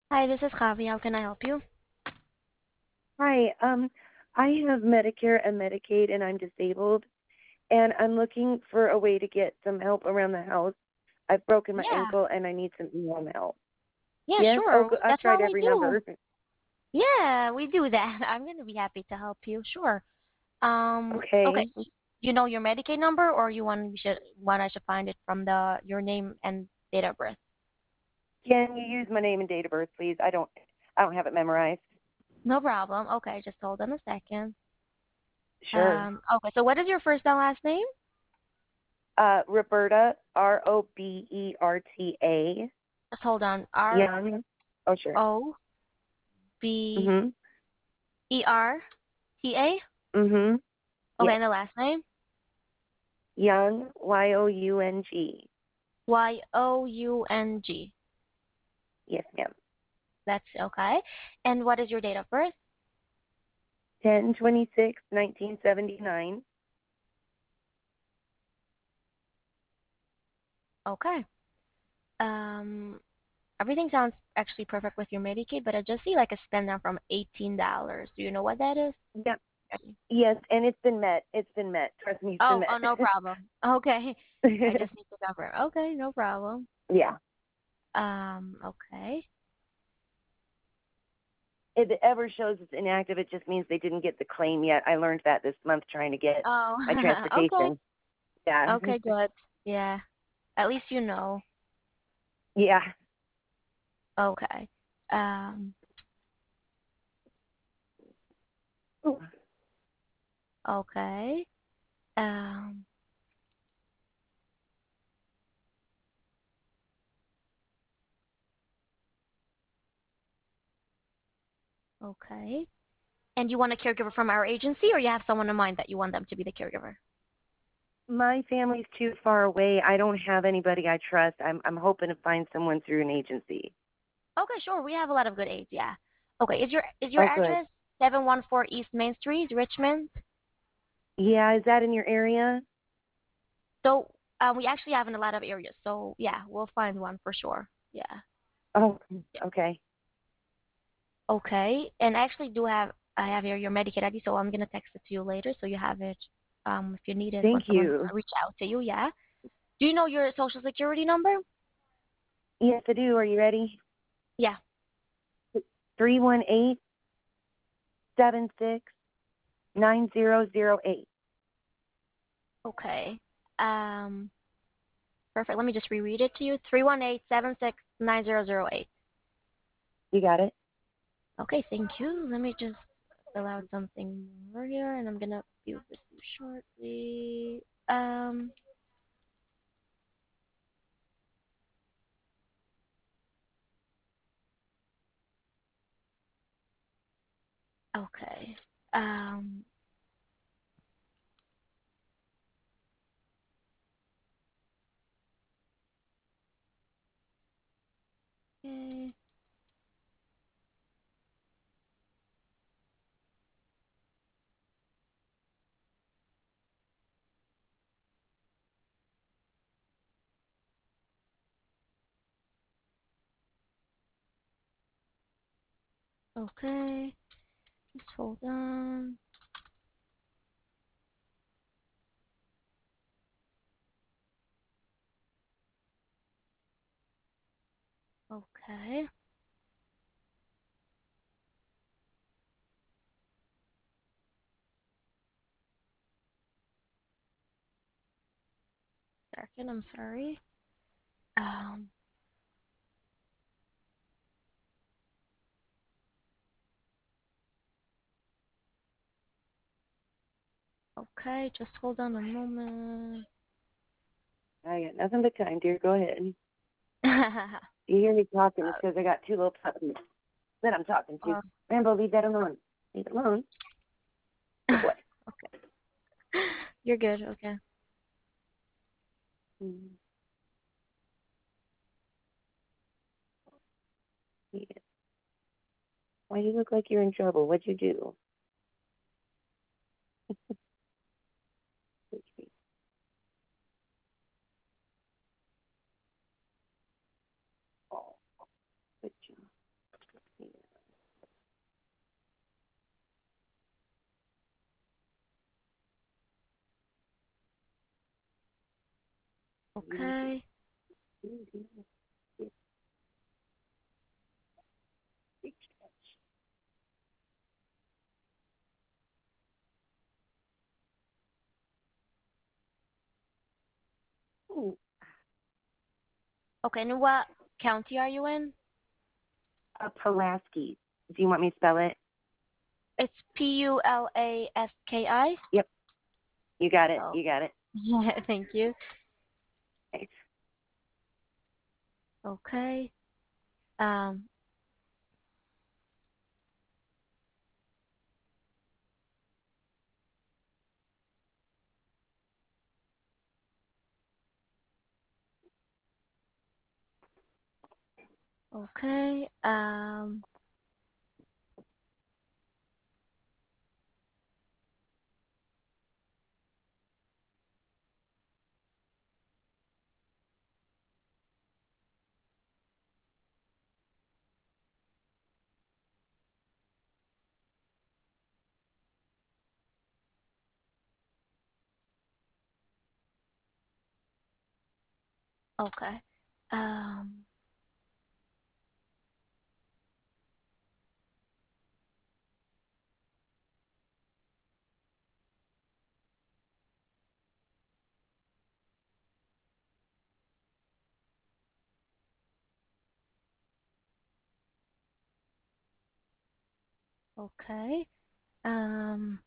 Hi, this is Javi. How can I help you? Hi, I have Medicare and Medicaid, and I'm disabled, and I'm looking for a way to get some help around the house. I've broken my Yeah, ankle, and I need some home help. yeah, Yes? Oh, sure. I've That's tried what we every do. number. Yeah, we do that. I'm gonna be happy to help you. Sure. Okay. Okay. So you know your Medicaid number, or you want I should find it from the your name and date of birth? Can you use my name and date of birth, please? I don't have it memorized. No problem. Okay, just hold on a second. Sure. Okay. So what is your first and last name? Roberta, Roberta, Just hold on. R Young. Oh, sure. O B Mhm. E R T A. Mhm. Okay, Yes. and the last name? Young, Young. Young. Yes, ma'am. That's okay. And what is your date of birth? 10/26/1979. Okay. Um, Everything sounds actually perfect with your Medicaid, but I just see like a spend down from $18. Do you know what that is? Yep. Okay. Yes, and it's been met. It's been met. Trust me, it's been Oh, met. no problem. Okay. I just need to confirm. Okay, no problem. Yeah. Okay. If it ever shows it's inactive, it just means they didn't get the claim yet. I learned that this month trying to get Oh, my okay. transportation. Yeah. Okay, good. Yeah. At least you know. Yeah. Okay. Um, Ooh. okay. Um, okay. And you want a caregiver from our agency, or you have someone in mind that you want them to be the caregiver? My family's too far away. I don't have anybody I trust. I'm hoping to find someone through an agency. Okay, sure. We have a lot of good aides, yeah. Okay, is your Oh, good. address 714 East Main Street, Richmond? Yeah, is that in your area? So, we actually have in a lot of areas. So, yeah, we'll find one for sure. Yeah. Oh, Yeah. okay. Okay. And I have here your Medicaid ID, so I'm gonna text it to you later so you have it if you need it when Thank someone you. reach out to you, yeah. Do you know your social security number? Yes, I do. Are you ready? Yeah. 318-76-9008. Okay. Um, Perfect. Let me just reread it to you. 318-769-0008. You got it? Okay, thank you. Let me just fill out something more here, and I'm gonna be with you shortly. Okay. Um, okay. Okay. Just hold on. Okay. Second, I'm sorry. Um, okay, just hold on a moment. I got nothing but time, dear. Go ahead. You hear me talking, it's because I got two little puppies that I'm talking to. Uh, Rambo, leave that alone. Leave it alone. Good boy. okay. You're good. Okay. Mm, yeah. Why do you look like you're in trouble? What'd you do? Oh, good job. Okay. Ooh, Okay, and what county are you in? Pulaski. Do you want me to spell it? It's Pulaski. Yep, you got it. Oh, You got it. yeah, thank you. Okay. Okay. Um, okay. Okay. Um, okay. Um,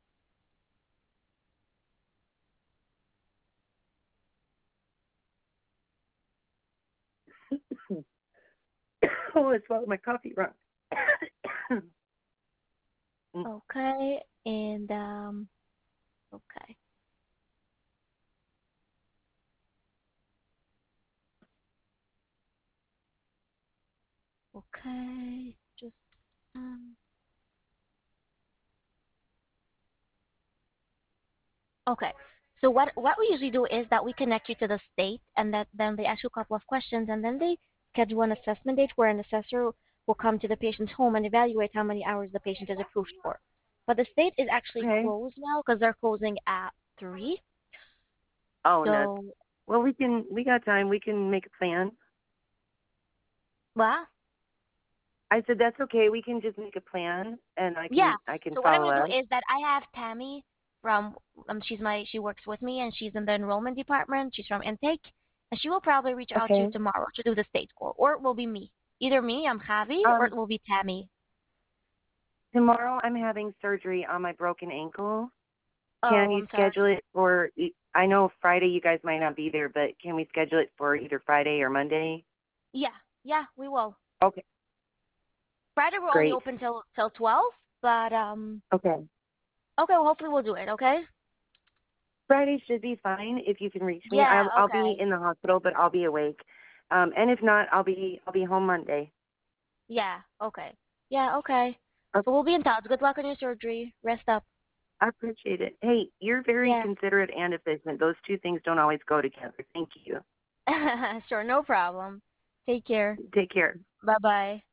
Oh, I swallowed my coffee wrong. okay. And okay. Okay. Just um. Okay. So what we usually do is that we connect you to the state, and that then they ask you a couple of questions, and then they schedule an assessment date where an assessor will come to the patient's home and evaluate how many hours the patient is approved for. But the state is actually Okay. closed now because they're closing at 3. Oh, nuts. So, Well, we got time. We can make a plan. well, I said that's okay. We can just make a plan, and yeah. I can So what I'm follow gonna do up. is that I have Tammy from she works with me and she's in the enrollment department. She's from intake, and she will probably reach out to you Okay. tomorrow to do the state call, or it will be me. Either me, I'm Javi, or Um, it will be Tammy. Tomorrow I'm having surgery on my broken ankle. Can Oh, you I'm sorry. schedule it for? I know Friday you guys might not be there, but can we schedule it for either Friday or Monday? Yeah, yeah, we will. Okay, Friday we're only great. open till 12, but Okay. okay, well hopefully we'll do it. Okay. Friday should be fine if you can reach me. Yeah. I'll be Okay. in the hospital, but I'll be awake. And if not, I'll be home Monday. Yeah. Okay. Yeah. Okay. Okay, So we'll be in touch. Good luck on your surgery. Rest up. I appreciate it. Hey, you're very Yeah. considerate and efficient. Those two things don't always go together. Thank you. Sure, no problem. Take care. Take care. Bye bye.